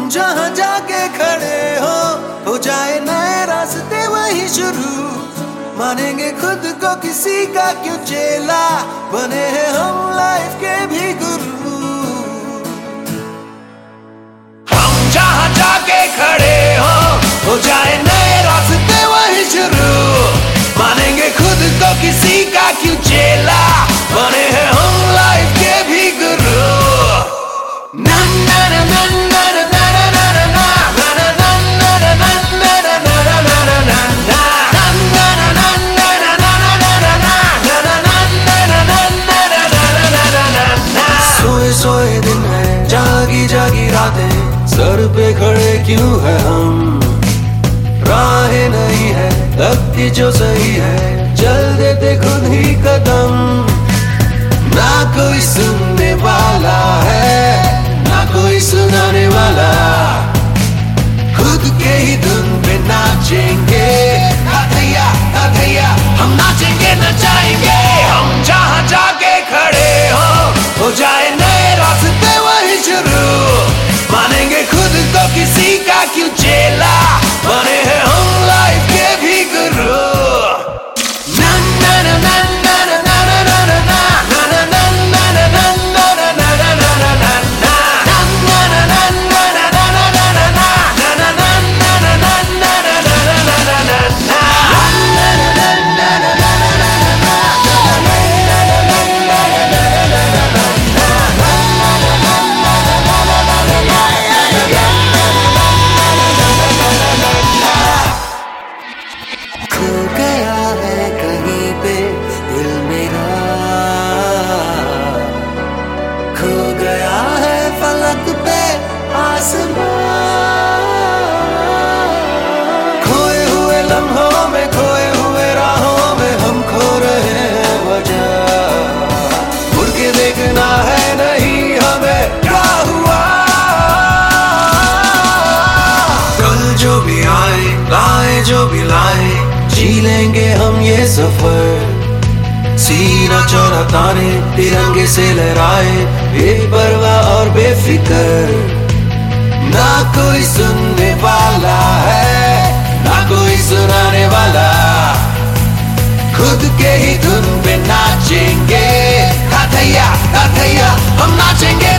जहाँ जाके खड़े हो जाए नए रास्ते वही शुरू। मानेंगे खुद को किसी का क्यों चेला, बने हैं हम लाइफ के भी गुरु। हम जहाँ जाके खड़े हो जाए नए रास्ते वही शुरू। मानेंगे खुद को किसी का क्यों चेला, बने हैं हम लाइफ के भी गुरु। ना ना ना ना ना ना ना ना ना सोए दिन है, जागी जागी रातें, सर पे खड़े क्यों है हम। राहें नहीं है, लगती जो सही है, चल देते खुद ही कदम। ना कोई सुनने वाला है, ना कोई सुनाने वाला, खुद के ही धुन पे नाचेंगे। हथैया हम नाचेंगे नचाएंगे। हम जहाँ जाके खड़े हो जाए नए रास्ते वही शुरू। मानेंगे खुद को किसी का क्यों चेला, बने हैं हम लाइफ के भी गुरु। ना ना ना ना ना ना ना ना ना ना ना खोए हुए लम्हों में, खोए हुए राहों में, हम खो रहे हैं वजह। मुड़ के देखना है नहीं हमें क्या हुआ। कल जो भी आए, लाए जो भी लाए, जी लेंगे हम ये सफर। सीना चौड़ा ताने तिरंगे से लहराए, बेपरवाह और बेफिक्र। ना कोई सुनने वाला है, ना कोई सुनाने वाला, खुद के ही धुन पे नाचेंगे। हथैया हम नाचेंगे।